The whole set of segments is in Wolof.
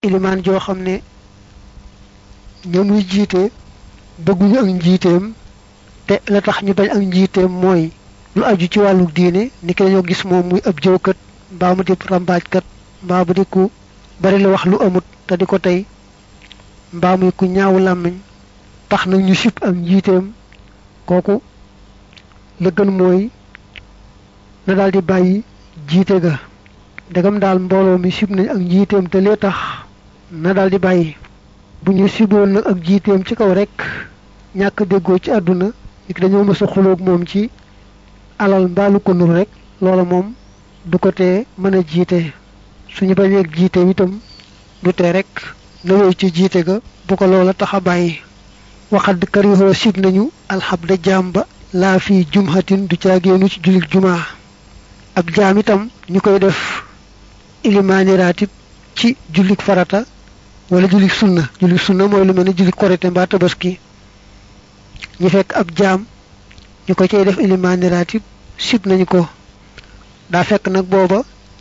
ilimaan joo xam ne ñamuy jiite bëgguñu ak njiiteem te la tax ñu bañ ak njiiteem mooy lu aju ci wàllu diine ni ki dañoo gis moom muy ab jëwkat mbaa mu di rambaajkat mbaa mu di ku bari la wax lu amut te di ko tey mbaa muy ku ñaawu làmmiñ tax nag ñu sib ak njiiteem kooku la gën mooy na daal di bàyyi jiite ga ndegam daal mbooloo mi sib nañ ak njiiteem te lee tax na daal di bàyyi bu ñu siboon nag ak jiiteem ci kaw rek ñàkk déggoo ci àdduna nit dañoo mës a xuloog moom ci alal mbaalu ko nur rek loola moom du ko tee mën a jiite suñu bañee ak jiiteem itam du tee rek na wéy ci jiite ga bu ko loola tax a bàyyi waxad karihoo sib nañu alxabda jaam ba laa fi jumhatin du caageenu ci julik jumaa ab jaam itam ñu koy def ilimaani raatib ci julik farata wala julik sunna mooy lu mel ne julik korite mbaa tabaski ñu fekk ab jaam ñu ko cay def ilimaani raatib sib nañu ko daa fekk nag booba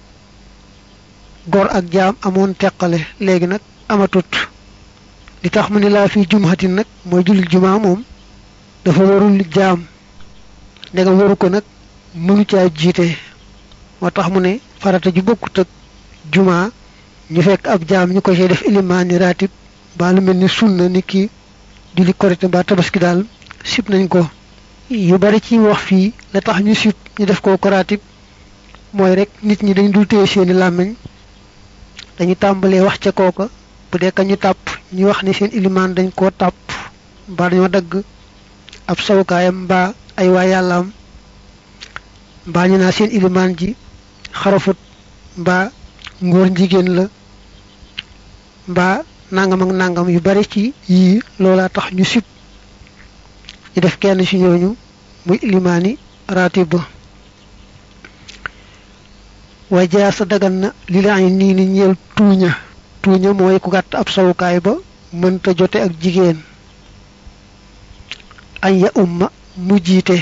gor ak jaam amoon teqale léegi nag amatut li tax mu ne laa fi jumhatin nag mooy julik jumaa moom dafa warul jaam ndegam waru ko nag mënu caa jiite moo tax mu ne farata ju bokkut ak jumaa ñu fekk ab jaam ñu ko cay def ilimaani raatib ba lu mel ni sunna ni ki julli korite mbaa tabaski daal sib nañ ko yu bari ci wax fii la tax ñu sib ñu def ko raatib mooy rek nit ñi dañ dul téye seeni làmmiñ dañu tàmbalee wax ca kooka bu dee ka ñu tàpp ñu wax ne seen ilimaan dañ koo tàpp mbaa dañoo dagg ab sawukaayam mbaa ay waa yàllaam mbaa ñu naa seen ilimaan ji xarafut mbaa ngóor jigéen la mbaa nangam ak nangam yu bari ci yii loolaa tax ñu sib ñu def kenn ci ñooñu muy ilimaani raatib ba wajaa sa dagan na li la ay nii ni ñeel tuuña mooy ku gàtt ab sawukaay ba mënta jote ak jigéen añ ya umma mu jiite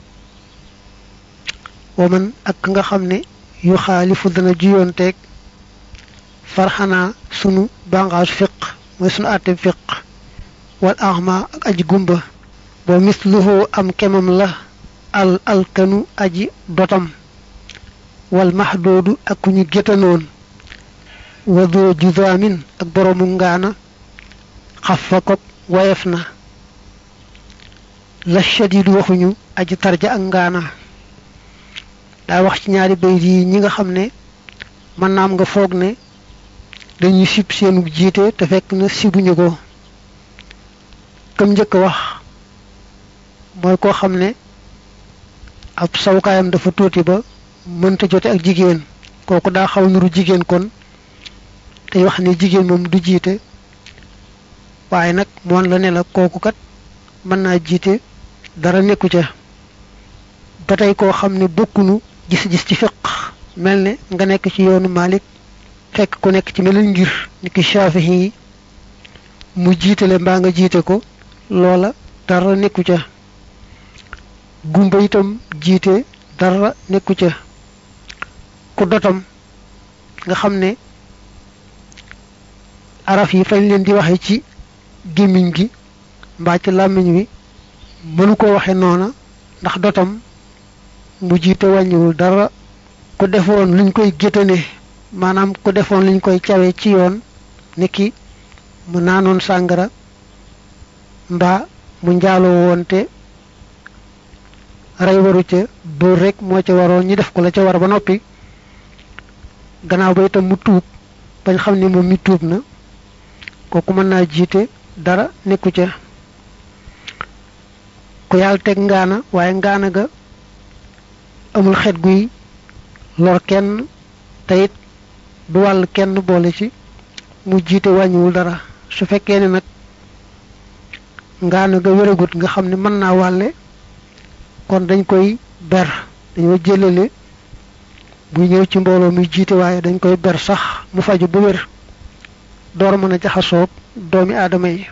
waman ak nga xam ne yu xaalifu dana juyoonteeg farxanaa sunu bànqaasu fiq mooy sunu àtte fiq wal axma ak aji gumba boo misluhu am kemam la alkanu aji dotam wal maxdoodu ak ku ñu gétanoon wadoo judaamin ak boroomu ngaana xaf fa kok wayef na la shadidu waxuñu aji tarja ak ngaana daa wax ci ñaari bayt yi ñi nga xam ne mën naam nga foog ne dañuy sib seenu jiite te fekk na sibuñu ko kam njëkk wax mooy koo xam ne ab sawukaayam dafa tuuti ba mënta jote ak jigéen kooku daa xaw nuru jigéen kon tey wax ne jigéen moom du jiite waaye nag moon la ne la kooku kat mën naa jiite dara nekku ca ba tey koo xam ne bokkunu gis-gis ci fiq mel ne nga nekk ci yoonu Malik fekk ku nekk ci meneen ngir niki Shafi'i yi mu jiitale mbaa nga jiite ko loola dara nekku ca gumba itam jiite dara nekku ca ku dotam nga xam ne araf yi fañ leen di waxe ci gémmiñ gi mbaa ci làmmiñ wi mënu ko waxe noona ndax dotam mu jiite wàññiwul dara ku defoon luñ koy géttane maanaam ku defoon luñ koy cawe ci yoon niki mu naanoon sàngara mbaa mu njaaloo woon te rey waru ca dóor rek moo ca waroon ñi def ko la ca war ba noppi gannaaw ba itam mu tuub bañ xam ne moom mi tuub na kooku mën naa jiite dara nekku ca ku yàlla teg ngaana waaye ngaana ga amul xet guy lor kenn te it du wàll kenn boole ci mu jiite wàññiwul dara su fekkee ne nag ngaana ga wéragut nga xam ne mën naa wàlle kon dañ koy ber dañoo jëlale buy ñëw ci mbooloo muy jiite waaye dañ koy ber sax mu faju bu wér door mën a jaxasoog doomi aadama yi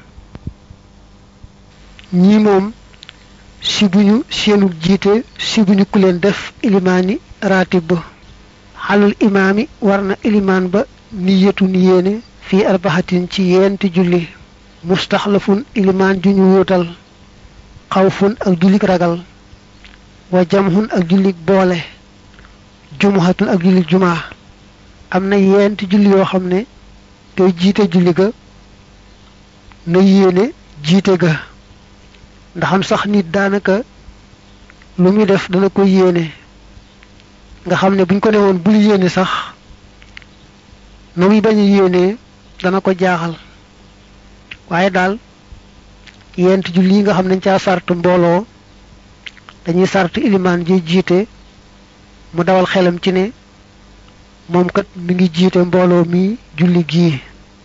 ñii moom si buñu seenu jiite si buñu ku leen def ilimaani raatib ba xalul imaami war na ilimaan ba niyatu ni yéene fi arbahatin ci yenti julli mustaxlafun iliman juñu wutal xawfun ak jullik ragal wa jamhun ak jullik boole jumuhatun ak jullik juma amna yenti julli yo xamne kay jité julli ga na yéene jité ga ndaxam sax nit daanaka lu muy def dana ko yéene nga xamne buñ ko neewon bul yéene sax no muy bañ yéene dana ko jaaxal waaye daal yent julli nga xam nañ ca sart mbolo dañuy sart iliman ji jité mu dawal xelam ci ne mom kat mi ngi jité mbolo mi julli gi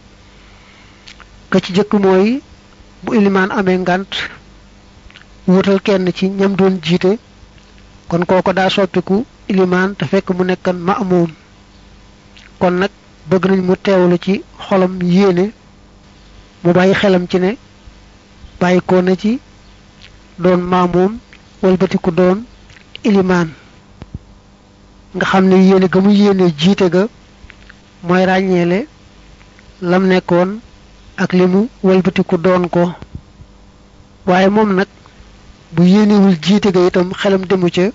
ka ci jëk moy bu iliman amé ngant wutal kenn ci ñam doon jité kon koko da soppiku iliman ta fekk mu nekkan ma'mum kon nak bëgg nañ mu teewlu ci xolam yéene mu bàyyi xelam ci ne bàyyi ko na ci doon ma'mum walbatiku doon iliman nga xam ne yéene ga mu yéene jiite ga mooy ràññeele lam nekkoon ak limu walbatiku doon ko waaye moom nag bu yéenewul jiite ga itam xelam demu ca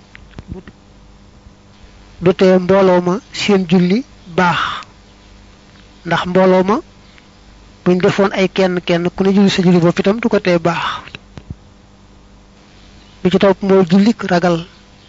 du tee mbooloo ma seen julli baax ndax mbooloo ma buñ defoon ay kenn ku ne julli sa julli bopp itam du ko tee baax bi ci topp mooy jullik ragal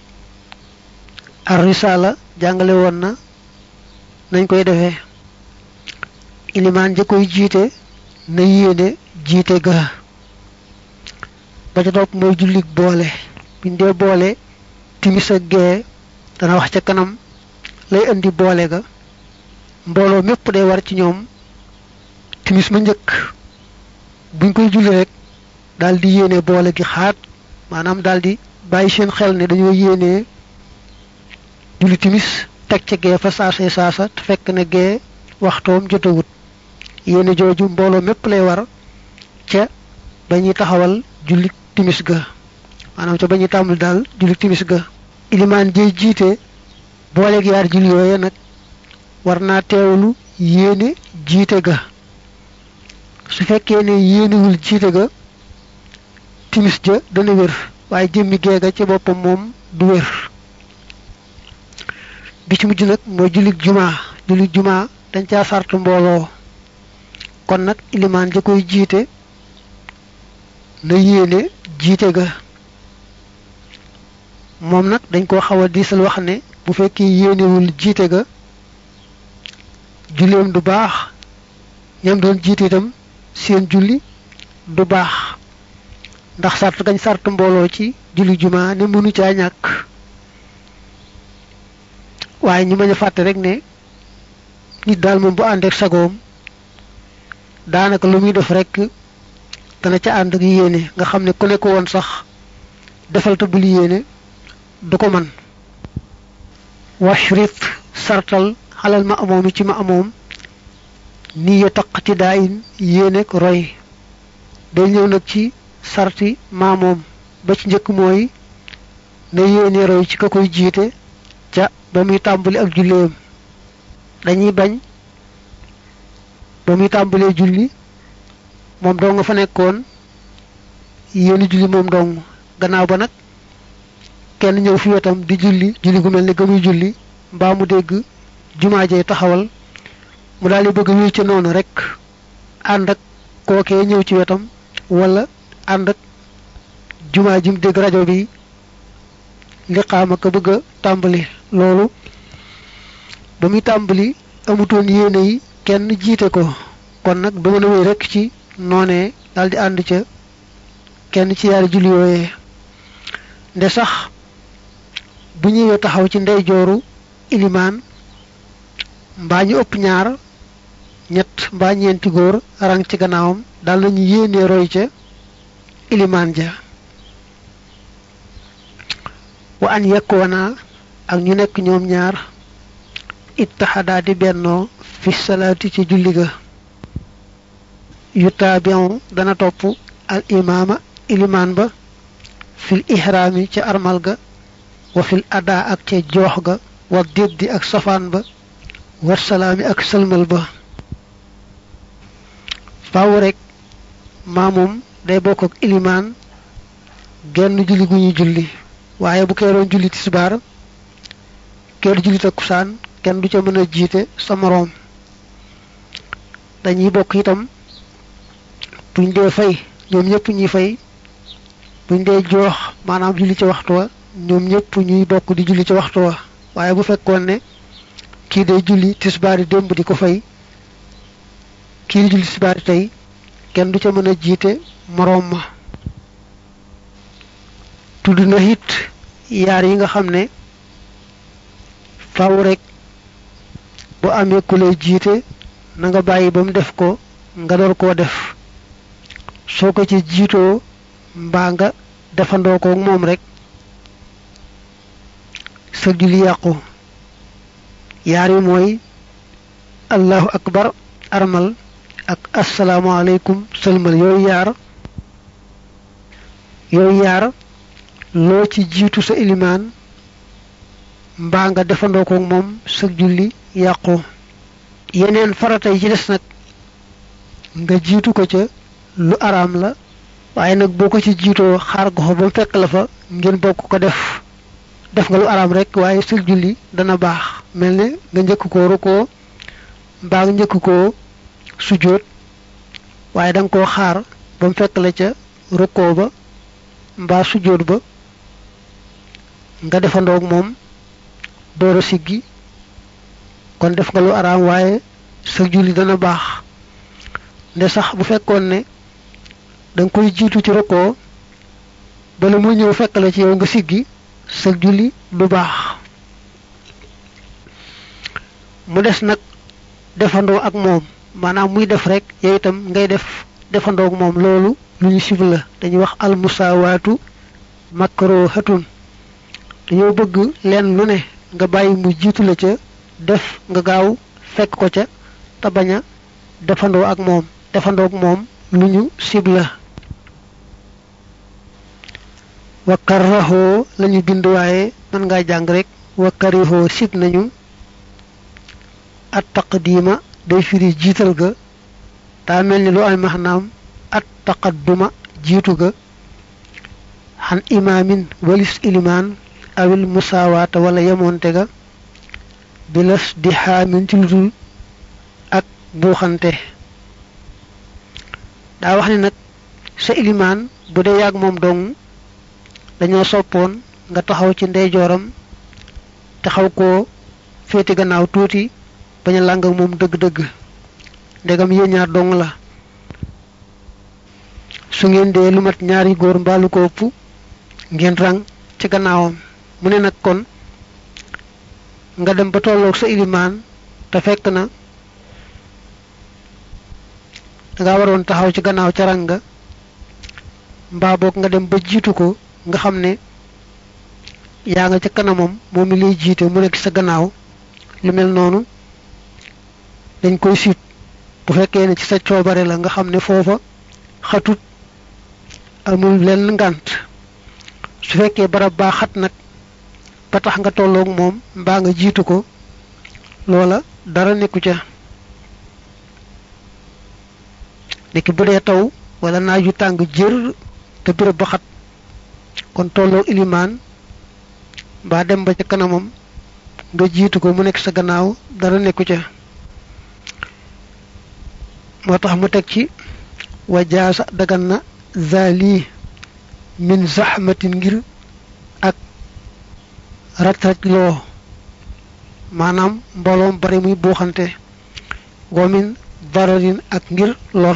ar risala jàngale woon na nañ koy defee ilimaan ja koy jiite na yéene jiite ga ba ci topp mooy jullik boole biñ dee boole timis ak gee dana wax ca kanam lay andi boole ga mbooloo mépp day war ci ñoom timis ma njëkk buñ koy julli rek daldi yéene boole gi xaat maanaam daldi bàyyi seen xel ne dañoo yéene julli timis teg ca gee fa saasa te fekk na gee waxtoom jotawut yéene jooju mbooloo mépp lay war ca bañuy taxawal julli timis ga maanaam ca bañuy tàmbali daal julli timis ga ilimaan jey jiite boole gi yaar julli yooye nag war naa teewlu yéene jiite ga su fekkee ne yéenewul jiite ga timis ja dana wér waaye jëmmi geega ci boppam moom du wér bi ci mujj nag mooy jullik juma dañ caa sart mbooloo kon nag ilimaan ja koy jiite na yéene jiite ga moom nag dañ koo xaw a diisal wax ne bu fekkee yéenewul jiite ga julleem du baax ñam doon jiite itam seen julli du baax ndax sart gañ sart mbooloo ci julli juma ne mënu caa ñàkk waaye ñu bañ a fàtte rek ne nit daal moom bu ànd ak sagoom daanaka lu muy def rek dana ca ànd ak yéene nga xam ne ku ne ko woon sax defal te bul yéene du ko man washrit sartal xalal ma amoom ci ma amoom ni ya taqti daayin yéene ko roy day ñëw nag ci sarti maamoom ba ci njëkk mooy na yéene roy ci ka koy jiite ca ba muy tàmbali ak julleem dañuy bañ ba muy tàmbalee julli moom dong nga fa nekkoon yéene julli moom dong gannaaw ba nag kenn ñëw fi wetam di julli gu mel ne ga muy julli mbaa mu dégg jumaa jee taxawal mu daal di bëgg wéy ca noonu rek ànd ak kookee ñëw ci wetam wala ànd ak jumaa ji mu dégg rajo bi liqaama ka bëgg a tàmbali loolu ba muy tàmbali amutoon yéene yi kenn jiite ko kon nag du mën a wéy rek ci noonee daal di ànd ca kenn ci yaari julli yooyee nde sax bu ñëwee taxaw ci ndeyjooru ilimaan mbaa ñu ëpp ñaar ñett mbaa ñeenti góor rang ci gannaawam dal nañu yéenee roy ca ilimaan ja wa an yakkoona ak ñu nekk ñoom ñaar ittaxadaa di bennoo fi salaati ci julli ga yutaabi'u dana topp al imaama ilimaan ba fil ihraami ca armal ga wa fil adaa ak ca joox ga wa diddi ak safaan ba wa salaami ak sëlmal ba faaw rek maamum day bokk ak ilimaan genn julli gu ñuy julli waaye bu keeroon julli tisbaar keer julli takkusaan kenn du ca mën a jiite sa moroom dañuy bokk itam buñ dee fay ñoom ñëpp ñuy fay buñ dee joox maanaam julli ci waxtu wa ñoom ñëpp ñuy bokk di julli ci waxtu wa waaye bu fekkoon ne kii day julli tisbaari démb di ko fay kii di julli tisbaari tey kenn du ca mën a jiite moroom ma tudd na it yaar yi nga xam ne faaw rek bu amee ku lay jiite na nga bàyyi ba mu def ko nga door koo def soo ko ci jiitoo mbaa nga defandoo ko moom rek sa julli yàqu yaar yi mooy allahu akbar armal ak asalaamaaleykum sëlmal yooyu yaar loo ci jiitu sa ilimaan mbaa nga defandoo ko moom sa julli yàqu yeneen farata yi ci des nag nga jiitu ko ca lu araam la waaye nag boo ko ci jiitoo xaar goxo ba mu fekk la fa ngeen bokk ko def nga lu araam rek waaye sa julli dana baax mel ne nga njëkk koo rukkoo mbaa nga njëkk koo sujjóot waaye danga koo xaar ba mu fekk la ca rukkoo ba mbaa sujjóot ba nga defandoog moom doora siggi kon def nga lu araam waaye sa julli dana baax nde sax bu fekkoon ne danga koy jiitu ci rukkoo bala mu ñëw fekk la ci yow nga siggi sa julli du baax mu des nag defandoo ak moom maanaam muy def rek yow itam ngay defandoo ak moom loolu lu ñu sib la dañuy wax almusaawaatu makruhatun dañoo bëgg leen lu ne nga bàyyi mu jiitu la ca def nga gaaw fekk ko ca te bañ a defandoo ak moom lu ñu sib la wa karraho lañu bind waaye mën ngaa jàng rek wa karihoo sib nañu at taqdima day firi jiital ga daa mel ni lu ay maanaam at taqadduma jiitu ga xan imaamin walis ilimaan awil musaawaata wala yemoonte ga bilas di xaamin ci ludul ak buuxante daa wax ni nag sa ilimaan bu dee yàgg moom dong dañoo soppoon nga taxaw ci ndeyjooram te xaw koo féete gannaaw tuuti bañ a làng ak moom dëgg-dëgg ndegam yéen ñaar dong la su ngeen dee lu mat ñaari góor mbaalu ko ëpp ngeen rang ci gannaawam mu ne nag kon nga dem ba tolloog sa ilimaan te fekk na danga waroon taxaw ci gannaaw ca rang nga mbaa boog nga dem ba jiitu ko nga xam ne yaa nga ca kanamam moom mi lay jiite mu nekk sa gannaaw lu mel noonu dañ koy siit bu fekkee ne ci sa coobare la nga xam ne foofa xatut amul lenn ngànt su fekkee barab baa xat nag ba tax nga tolloog moom mbaa nga jiitu ko loola dara nekku ca niki bu dee taw wala naaju tàng jër te béréb ba xat kon tolloog ilimaan mbaa dem ba ca kanamam nga jiitu ko mu nekk sa gannaaw dara nekku ca moo tax mu teg ci wa jaasa dagan na zali min zahmatin ngir ak rat-rat loo maanaam mbooloom bari muy buuxante wa min dararin ak ngir lor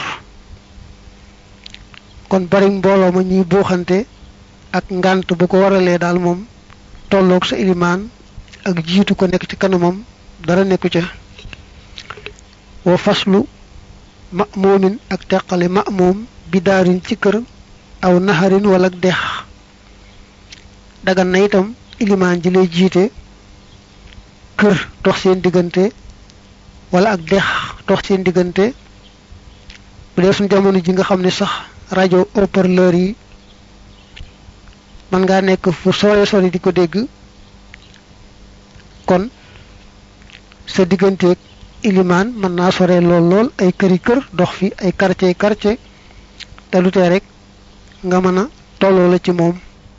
kon bari mbooloo ma ñuy buuxante ak ngànt bu ko waralee daal moom tolloog sa ilimaan ak jiitu ko nekk ci kanamam dara nekku ca wa faslu ma'muumin ak teqale ma'muum bi daarin ci kër aw naxarin wala dex dagan na itam ilimaan ji lay jiite kër dox seen diggante wala ak dex dox seen diggante bu dee suñ jamono ji nga xam ne sax rajo haut-parleur yi man ngaa nekk fu sori di ko dégg kon sa digganteeg iliman man na sore lol ay këri kër dox fi ay quartier te lu té rek nga mëna tolo la ci mom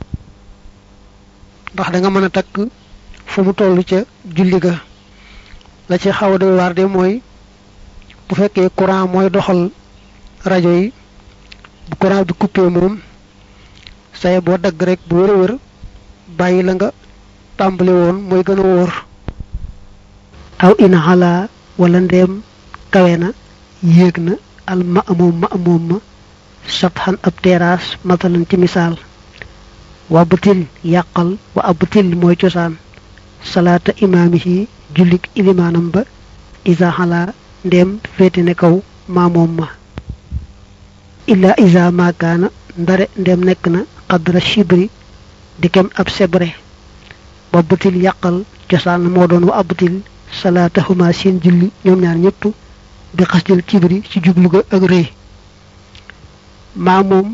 ndax da nga mëna tak fu mu tollu ca julli ga la ci xaw do war de moy bu fekkee courant moy doxal radio yi bu courant bi coupé mom say bo dag rek bu wër bayyi la nga tambali won moy gëna wor aw in hala wala ndem kawena yegna al ma'mum sathan ab terrasse matalan ci misal wa butil yaqal wa abtil moy ciosan salata imamihi julik ilimanam ba iza hala ndem fete ne kaw mamom ma illa iza ma kana ndare ndem nek na qadra shibri dikem ab sebre wa butil yaqal ciosan mo don wa abtil salatahuma seen julli ñom ñaar ñepp bi xasdil kibri ci jublu ga ak reey mamum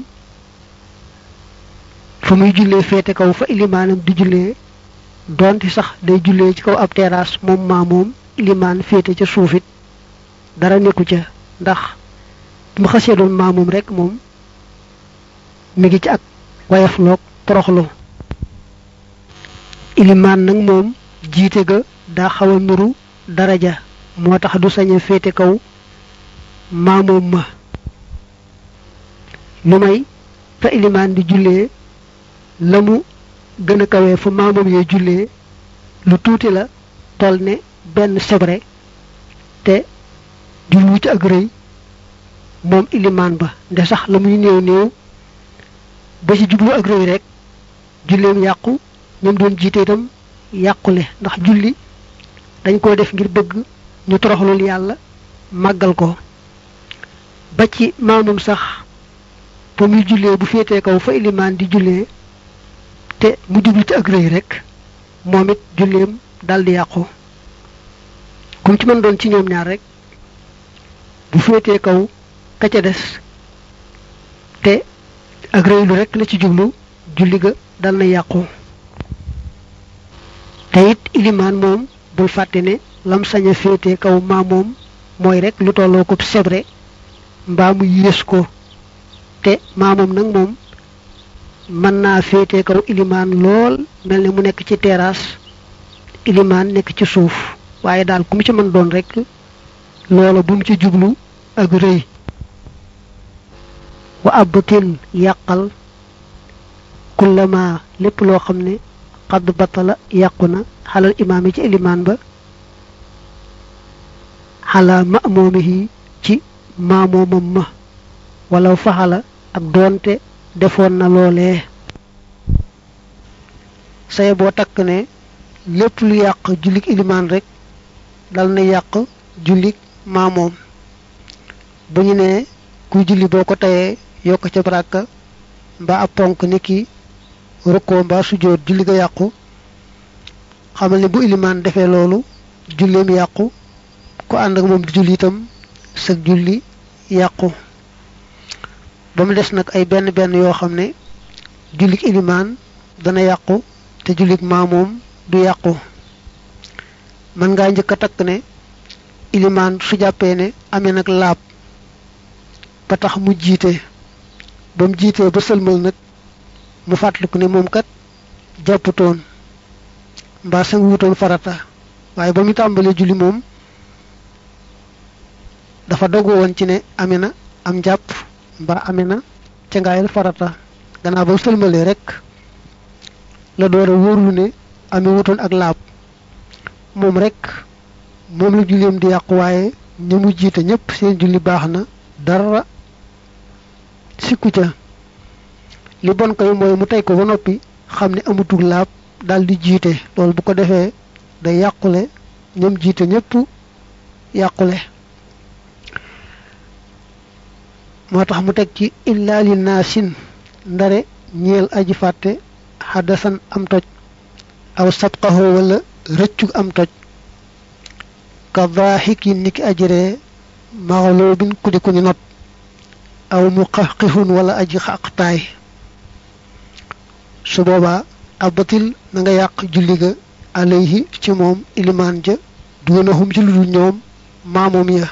fu muy julle fété kaw fa ilimanam di julle donti sax day julle ci kaw ab terrasse mom mamum iliman fété ci suufit dara neku ca ndax mu xasse doon mamum rek mom mi ngi ci ak wayaf lok toroxlu iliman nak mom jité ga da xawa nuru daraja motax du sañe fété kaw mamum ma lumay fa iliman di julle lamu gëna kawé fu mamum ye julle lu tuti la tolne ben sebre te du lu ci ak reuy mom iliman ba nde sax lamuy neew ba ci jublu ak reuy rek jullem yaqku ñam doon jité tam yaqulé ndax julli dañ ko def ngir bëgg ñu toroxlul yalla magal ko ba ci mamum sax bu muy julle bu fété kaw fa iliman di julle te mu jublu ci ak reuy rek momit jullem daldi yaqku kum ci man doon ci ñoom ñaar rek bu fété kaw ka ca dess te ak reuy lu rek la ci jublu julli ga dal na yaqku tayit iliman mom bul faté né lam saña fété kaw mamom moy rek lu tollo ko sebre mba mu yes ko te mamom nak mom man na fété kaw iliman lol melni mu nek ci terrasse iliman nek ci suuf waye dal kum ci man doon rek lolo bu mu ci jublu ak reuy wa abtil yaqal kullama lepp lo xamne qad batala yaquna halal imam ci iliman ba hala ma'mumihi ci mamumam ma walaw fahala ak donte defon na lolé say bo tak ne lepp lu yaq julik iliman rek dal na yaq julik mamom buñu ne ku julli boko tayé yok ci baraka ba aponk niki ruko ba sujud julli ga yaqku xamal ni bu iliman defé lolu jullem yaqku ko and ak mom julli tam sa julli yaqku bam dess nak ay ben yo xamne jullik iliman dana yaqku te jullik mamom du yaqku man nga ñëk tak ne iliman su jappé ne amé nak laab ba tax mu jité bam jité ba selmal nak mu fatlikou ne mom kat japputon mba sang wuton farata waye bamu tambalé julli mom dafa dogo won ci ne amina am japp mba amina ci ngaayal farata gana ba selmalé rek la doora woru ne ami wuton ak laab mom rek mom la jullem di yaq waye ñamu jité ñep seen julli baxna dara sikku ca li bon koy moy mu tay ko ba nopi xamni amutul laab dal di jité lol bu ko défé day yaqulé ñam jité ñepp yaqulé motax mu tek ci illa lin nasin ndare ñeel aji faté hadasan am toj aw sabqahu wala reccu am toj ka dhahiki niki ajre maghlubin kudi ko ñu not aw muqahqihun wala aji xaqtay su boba abatil na nga yaq julli ga alayhi ci mom iliman ja duunahum ci lu ñoom maamum ya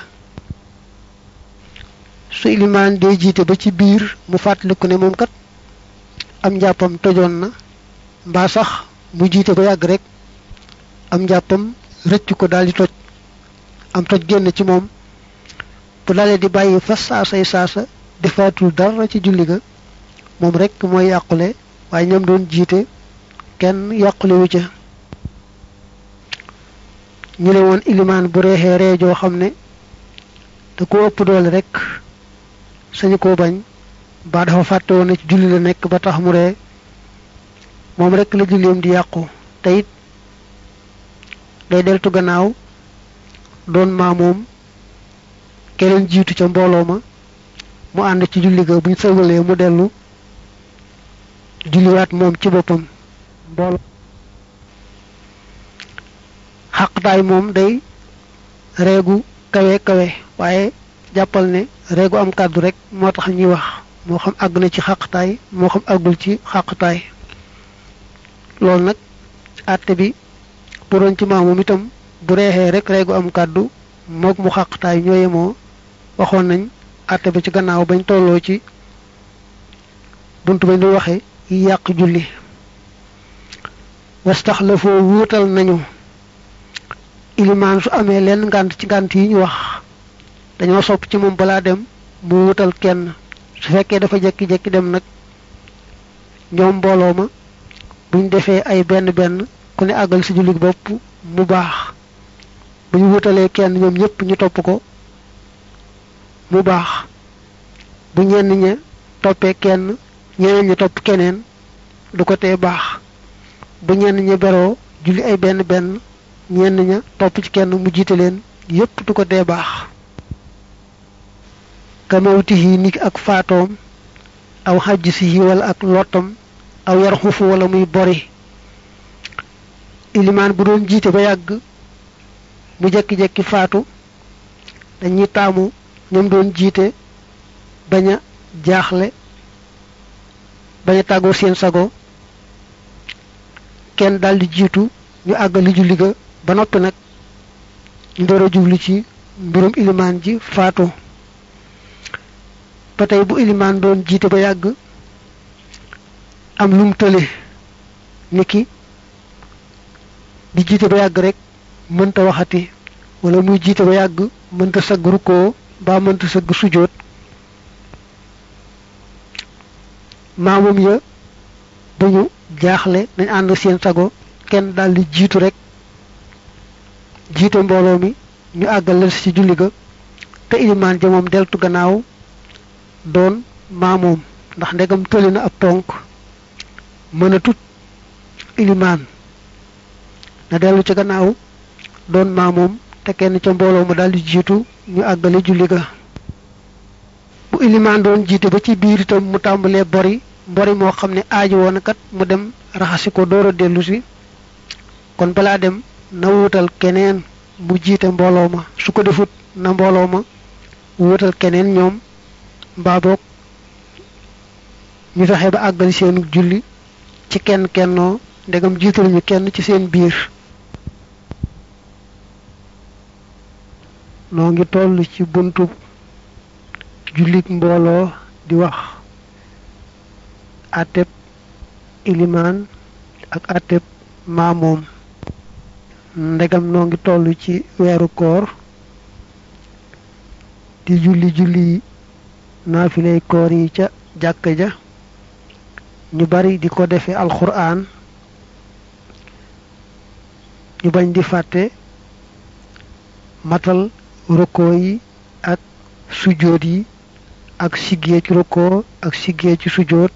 su ilimaan day jiite ba ci biir mu fàttaliku ne moom kat am njàppam tojoon na mbaa sax mu jiite ba yàgg rek am njàppam rëcc ko daldi toj am toj génn ci moom bu dalee di bàyyi fa saasa defaatul dara ci julli ga moom rek mooy yàqule waaye ñoom doon jiite kenn yàqule wu ca ñu ne woon ilimaan bu reexee ree joo xam ne da ko ëpp doole rek sañu koo bañ ba dafa fàtte woon ne ci julli la nekk ba tax mu ree moom rek la julleem di yàqu te it day deltu gannaaw doon maamoom keneen jiitu ca mbooloo ma mu ànd ci julli ga buñ sëlmalee mu dellu julliwaat moom ci boppam mbooloo xaqtaay moom day reegu kawe waaye jàppal ne reegu am kàddu rek moo tax ñuy wax moo xam àgg na ci xaqtaay moo xam àggul ci xaqtaay loolu nag àtte bi bu doon ci maamum itam bu reexee rek reegu am kàddu moog mu xaqtaay ñoo yemoo waxoon nañ àtte bi ci gannaaw bañ tolloo ci buntu bañ doon waxe yi yàq julli wastaxlafoo wuutal nañu ilimaan su amee leen ngànt ci ngànt yi ñu wax dañoo sopp ci moom balaa dem mu wutal kenn su fekkee dafa jekki-jekki dem nag ñoom mbooloo ma buñ defee ay benn ku ne àggal ci julli bopp mu baax bu ñu wutalee kenn ñoom ñëpp ñu topp ko mu baax bu ñenn ña toppee kenn ñeneen ñi topp keneen du ko tee baax bu ñenn ña beroo julli ay benn ñenn ña topp ci kenn mu jiite leen yépp du ko tee baax kamawtihi niki ak faatoom aw xajjisihi wala ak lottam aw yar xufu wala muy bori ilimaan bu doon jiite ba yàgg mu jekki-jekki faatu dañuy taamu ñoom doon jiite bañ a jaaxle bañ a tàggoo seen sago kenn daldi jiitu ñu àggali julli ga ba noppi nag ñu door a jublu ci mbirum ilimaan ji faatu ba tey bu ilimaan doon jiite ba yàgg am lum tële niki di jiite ba yàgg rek mënta waxati wala muy jiite ba yàgg mënta sëgg rukkoo ba mënta sëgg sujjóot maamum ya duñu jaaxle nañ ànd seen sago kenn daldi jiitu rek jiite mbooloo mi ñu àggal ci julli ga te ilimaan ja moom deltu gannaaw doon maamoom ndax ndegam tëli na ab tonk mën a tut ilimaan na dellu ci gannaaw doon maamoom te kenn ca mbooloo ma daldi jiitu ñu àggale julli ga bu ilimaan doon jiite ba ci biir itam mu tàmbalee mbori moo xam ne aaji woon kat mu dem raxasi ko door a dellu si kon balaa dem na wuutal keneen mu jiite mbooloo ma su ko defut na mbooloo ma wuutal keneen ñoom mbaa boog ñu fexe ba àggal seenu julli ci kennoo ndegam jiitaluñu kenn ci seen biir noo ngi toll ci buntu jullit mbooloo di wax àtteb ilimaan ak àtteb maamoom ndegam noo ngi toll ci weeru koor di julli naafilay koor yi ca jàkka ja ñu bari di ko defe alxuraan ñu bañ di fàtte matal rukkoo yi ak sujjóot yi ak siggee ci rukkoo ak siggee ci sujjóot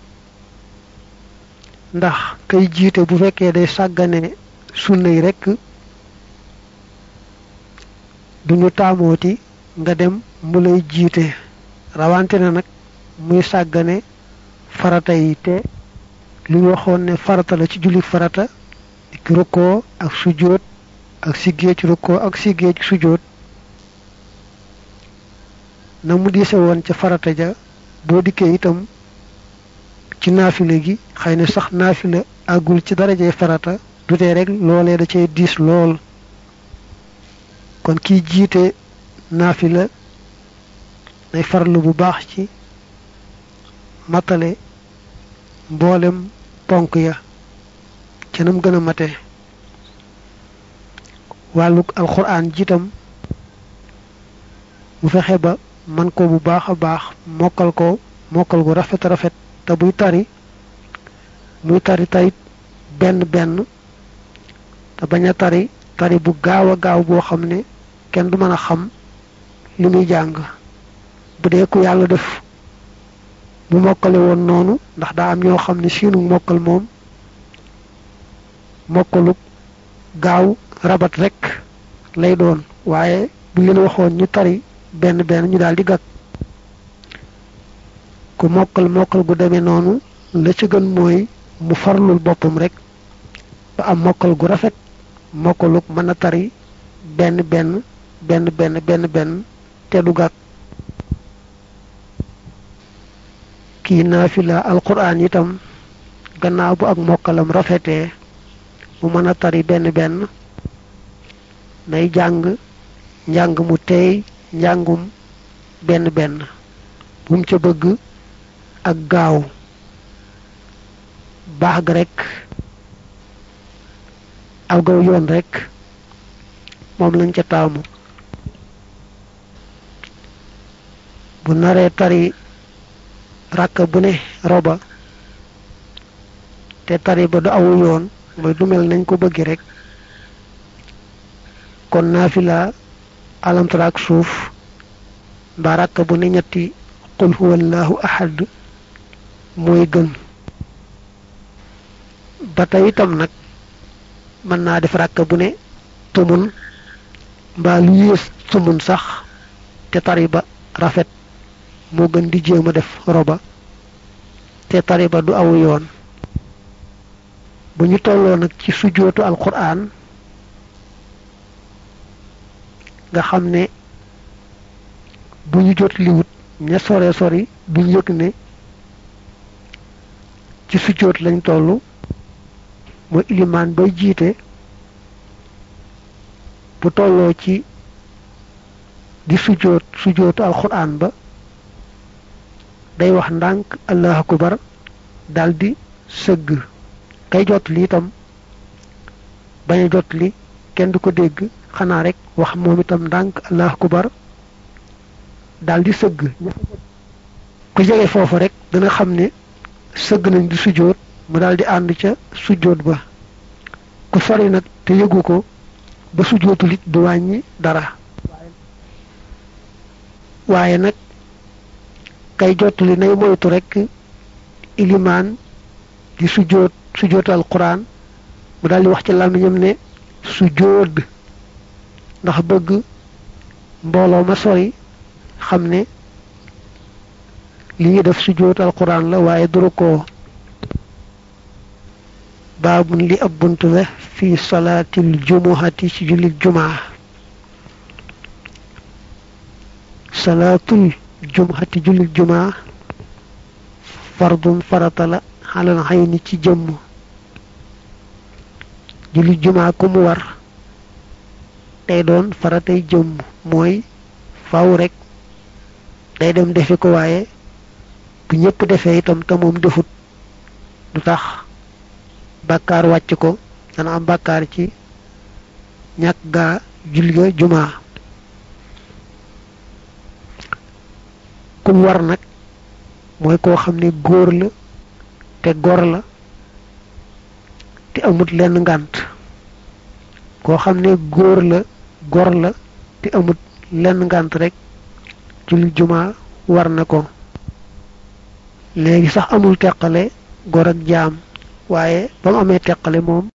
ndax kay jiite bu fekkee day sàggane sunna yi rekk duñu taamooti nga dem mu lay jiite rawante na nag muy sàggane farata yi te li ñu waxoon ne farata la ci julli farata ak rukkoo ak sujjóot ak siggee ci rukkoo ak siggee ci sujjóot na mu diise woon ca farata ja boo dikkee itam ci naafile gi xëy na sax naafile àggul ci darajey farata dutee rek loolee da cay diis lool kon kiy jiite naafila day farlu bu baax ci matale mboolem ponk ya ca nam gën a mate wàlluk alxuraan jitam mu fexe ba man ko bu baax a baax mokkal gu rafet rafet te buy tari muy tari tarit benn benn te bañ a tari bu gaaw a gaaw boo xam ne kenn du mën a xam li muy jàng bu dee ku yàlla def mu mokkale woon noonu ndax daa am ñoo xam ne seenu mokkal moom mokkaluk gaaw rabat rek lay doon waaye bu leen waxoon ñu tari benn benn ñu daal di gàgg ku mokkal gu demee noonu la ci gën mooy mu farlul boppam rek ba am mokkal gu rafet mokkaluk mën a tari benn benn te du gàgg kii naafila alquran itam gannaaw bu ak mokkalam rafetee mu mën a tari benn nay njàng mu teey njàngum benn bu mu ca bëgg ak gaaw baax ga rek aw gaw yoon rek moom lañ ca taamu bu naree tari rakka bu ne roba te tari ba du awu yoon mooy du mel nañ ko bëgg rek kon naafila alamtara ak suuf mbaa rakka bu ne ñetti qul huwallahu ahad mooy gën ba tey itam nag mën naa def rakka bu ne tumun mbaa lu yées tumun sax te tari ba rafet moo gën di jéem a def roba te tari ba du awu yoon bu ñu tolloo nag ci sujjootu alquran nga xam ne bu ñu jot liwut ña sori duñ yëg ne ci sujjoot lañ tollu mooy ilimaan bay jiite bu tolloo ci di sujjootu alquran ba day wax ndànk allahu akbar daldi sëgg kay jot li itam bañ a jot li kenn du ko dégg xanaa rek wax moom itam ndànk allahu akbar daldi sëgg ku jege foofu rek dana xam ne sëgg nañ di sujjoot mu daldi ànd ca sujjoot ba ku sori nag te yëgu ko ba sujjootul it du wàññi dara waaye nag kay jottali nay moytu rek ilimaan di sujjootu alquran mu daldi wax ci làmmiñam ne sujjood ndax bëgg mbooloo ma sori xam ne li ñuy def sujjootu alquran la waaye duru ko baabun li ab bunt la fi salaatil jumuhati ci jullit jumaa salaatul jumuhati jullit jumaa fardun farata la xalal xayni ci jëmm jullit jumaa ku mu war tey doon faratay jëmm mooy faaw rek day dem defi ko waaye bu ñëpp defee itam te moom defut du tax bàkkaar wàcc ko dana am bàkkaar ci ñàkk gaa julli ga jumaa kum war nag mooy koo xam ne góor la te gor la te amut lenn ngànt koo xam ne góor la gor la te amut lenn ngànt rek julli jumaa war na ko léegi sax amul teqale gor ak jaam waaye ba mu amee teqale moom